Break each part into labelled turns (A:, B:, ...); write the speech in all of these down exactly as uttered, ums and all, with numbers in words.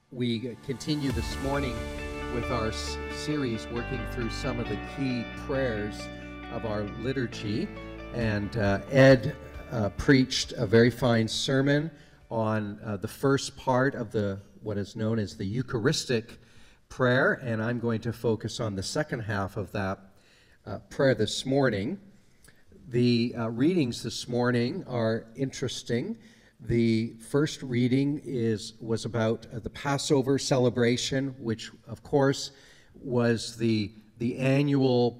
A: We continue this morning with our s- series working through some of the key prayers of our liturgy. And uh, Ed uh, preached a very fine sermon on uh, the first part of the what is known as the Eucharistic prayer, and I'm going to focus on the second half of that uh, prayer this morning. The uh, readings this morning are interesting. The first reading is was about uh, the Passover celebration, which, of course, was the the annual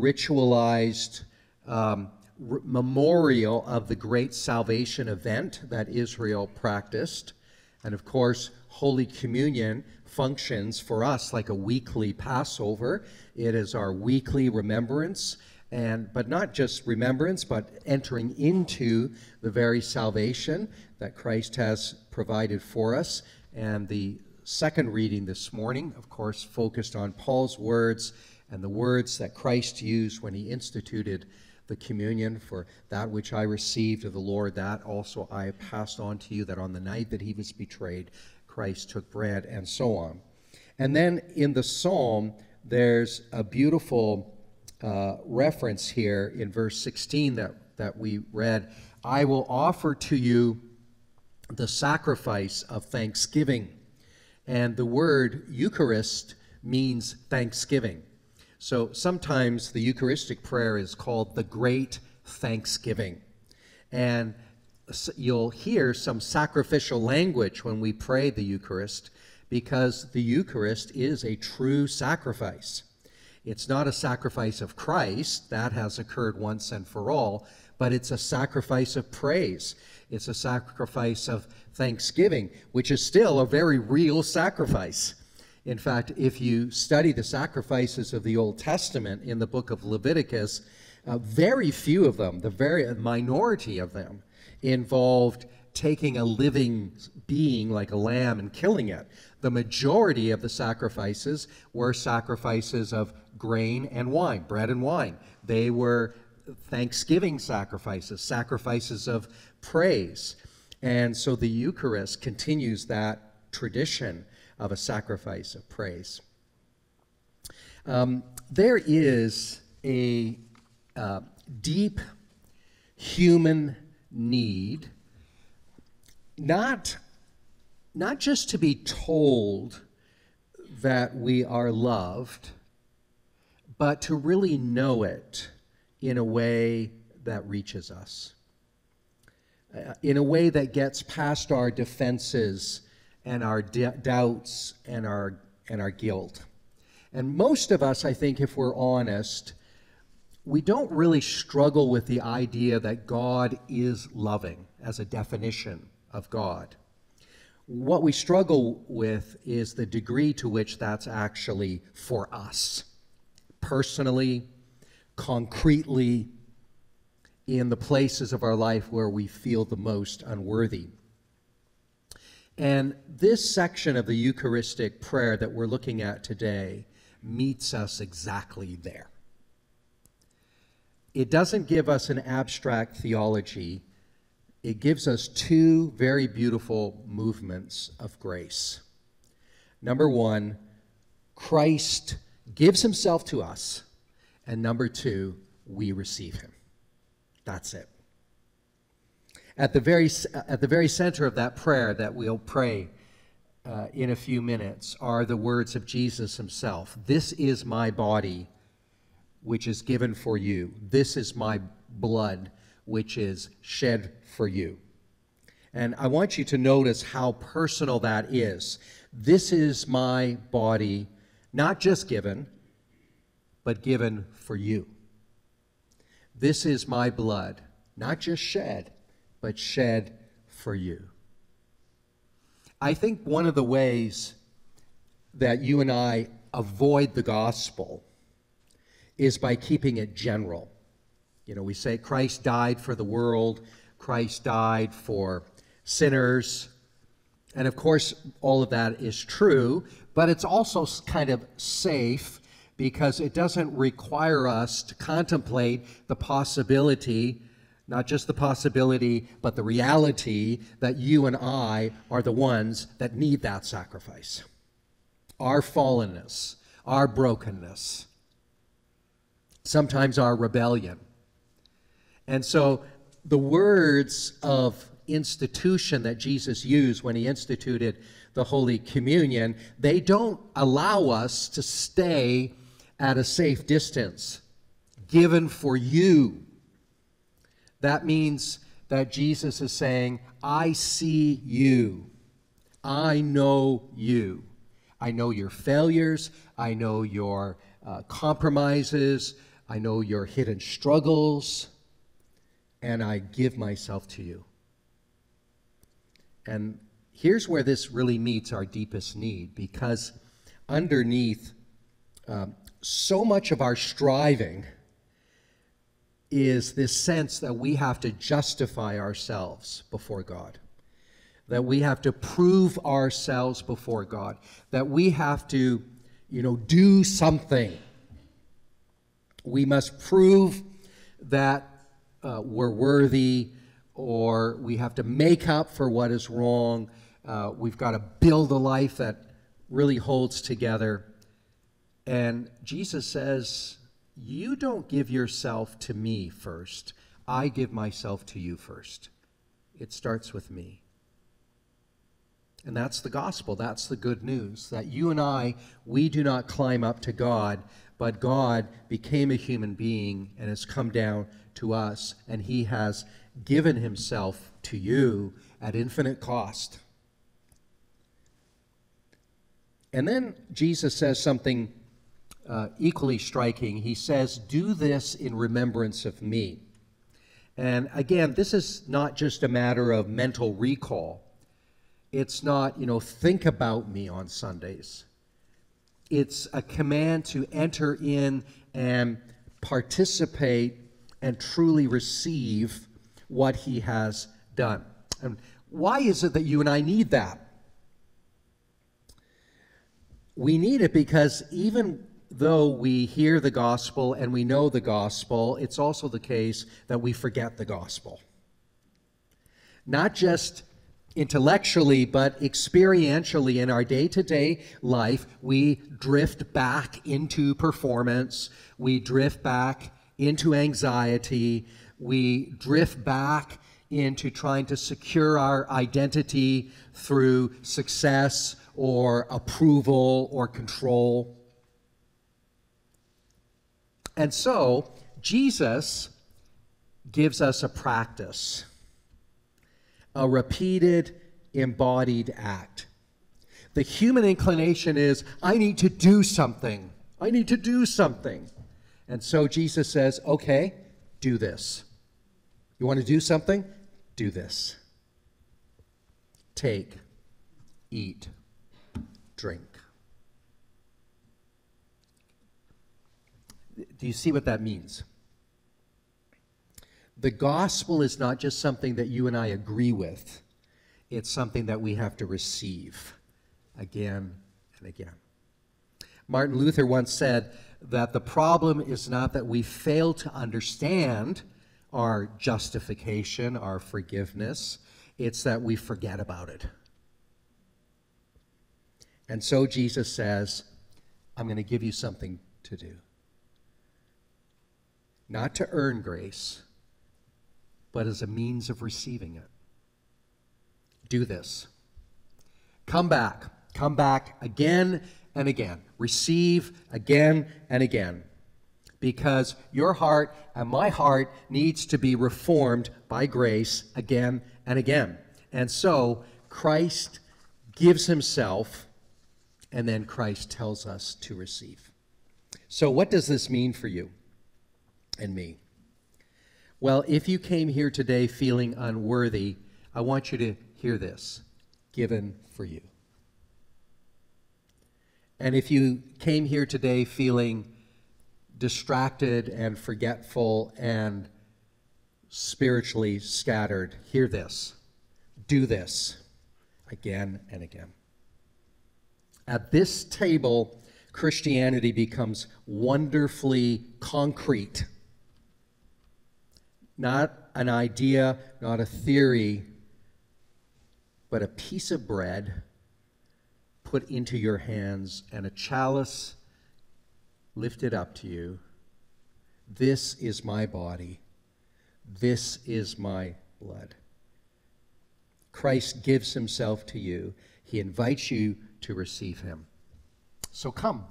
A: ritualized um, r- memorial of the great salvation event that Israel practiced. And, of course, Holy Communion functions for us like a weekly Passover. It is our weekly remembrance. And, but not just remembrance, but entering into the very salvation that Christ has provided for us. And the second reading this morning, of course, focused on Paul's words and the words that Christ used when he instituted the communion. For that which I received of the Lord, that also I have passed on to you, that on the night that he was betrayed, Christ took bread, and so on. And then in the psalm, there's a beautiful Uh, reference here in verse sixteen that, that we read. I will offer to you the sacrifice of thanksgiving. And the word Eucharist means thanksgiving. So sometimes the Eucharistic prayer is called the Great Thanksgiving. And you'll hear some sacrificial language when we pray the Eucharist, because the Eucharist is a true sacrifice. It's not a sacrifice of Christ, that has occurred once and for all, but it's a sacrifice of praise. It's a sacrifice of thanksgiving, which is still a very real sacrifice. In fact, if you study the sacrifices of the Old Testament in the book of Leviticus, uh, very few of them, the very minority of them, involved taking a living being like a lamb and killing it. The majority of the sacrifices were sacrifices of grain and wine, bread and wine. They were thanksgiving sacrifices, sacrifices of praise. And so the Eucharist continues that tradition of a sacrifice of praise. Um, there is a uh, deep human need, not, not just to be told that we are loved, but to really know it in a way that reaches us, uh, in a way that gets past our defenses and our d- doubts and our and our guilt. And most of us, I think, if we're honest, we don't really struggle with the idea that God is loving as a definition of God. What we struggle with is the degree to which that's actually for us, personally, concretely, in the places of our life where we feel the most unworthy. And this section of the Eucharistic prayer that we're looking at today meets us exactly there. It doesn't give us an abstract theology. It gives us two very beautiful movements of grace. Number one, Christ gives himself to us, and number two, we receive him. That's it. At the very at the very center of that prayer that we'll pray uh, in a few minutes are the words of Jesus himself. This is my body, which is given for you. This is my blood, which is shed for you. And I want you to notice how personal that is. This is my body, not just given, but given for you. This is my blood, not just shed, but shed for you. I think one of the ways that you and I avoid the gospel is by keeping it general. You know, we say Christ died for the world, Christ died for sinners, and of course all of that is true, but it's also kind of safe because it doesn't require us to contemplate the possibility Not just the possibility, but the reality that you and I are the ones that need that sacrifice. Our fallenness, our brokenness, sometimes our rebellion. And so the words of institution that Jesus used when he instituted the Holy Communion, they don't allow us to stay at a safe distance. Given for you. That means that Jesus is saying, I see you. I know you. I know your failures. I know your uh, compromises. I know your hidden struggles. And I give myself to you. And here's where this really meets our deepest need, because underneath um, so much of our striving is this sense that we have to justify ourselves before God, that we have to prove ourselves before God, that we have to, you know, do something. We must prove that uh, we're worthy, or we have to make up for what is wrong. Uh, we've got to build a life that really holds together. And Jesus says, you don't give yourself to me first. I give myself to you first. It starts with me. And that's the gospel. That's the good news. That you and I, we do not climb up to God, but God became a human being and has come down to us. And he has given himself to you at infinite cost. And then Jesus says something Uh, equally striking. He says, do this in remembrance of me. And again, this is not just a matter of mental recall. It's not, you know, think about me on Sundays. It's a command to enter in and participate and truly receive what he has done. And why is it that you and I need that? We need it because even though we hear the gospel and we know the gospel, it's also the case that we forget the gospel. Not just intellectually, but experientially in our day-to-day life, we drift back into performance, we drift back into anxiety, we drift back into trying to secure our identity through success or approval or control. And so, Jesus gives us a practice, a repeated, embodied act. The human inclination is, I need to do something. I need to do something. And so Jesus says, okay, do this. You want to do something? Do this. Take, eat, drink. Do you see what that means? The gospel is not just something that you and I agree with. It's something that we have to receive again and again. Martin Luther once said that the problem is not that we fail to understand our justification, our forgiveness. It's that we forget about it. And so Jesus says, I'm going to give you something to do. Not to earn grace, but as a means of receiving it. Do this. Come back. Come back again and again. Receive again and again. Because your heart and my heart needs to be reformed by grace again and again. And so Christ gives himself, and then Christ tells us to receive. So what does this mean for you and me? Well, if you came here today feeling unworthy, I want you to hear this. Given for you. And if you came here today feeling distracted and forgetful and spiritually scattered, hear this. Do this again and again. At this table, Christianity becomes wonderfully concrete. Not an idea, not a theory, but a piece of bread put into your hands and a chalice lifted up to you. This is my body. This is my blood. Christ gives himself to you. He invites you to receive him. So come.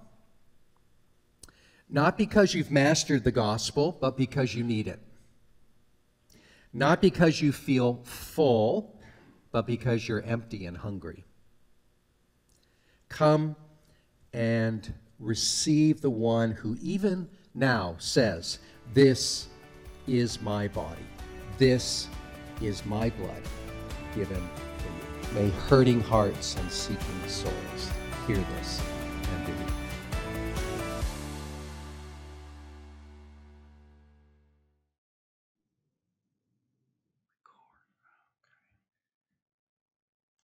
A: Not because you've mastered the gospel, but because you need it. Not because you feel full, but because you're empty and hungry. Come and receive the one who even now says, this is my body. This is my blood given for you. May hurting hearts and seeking souls hear this and believe.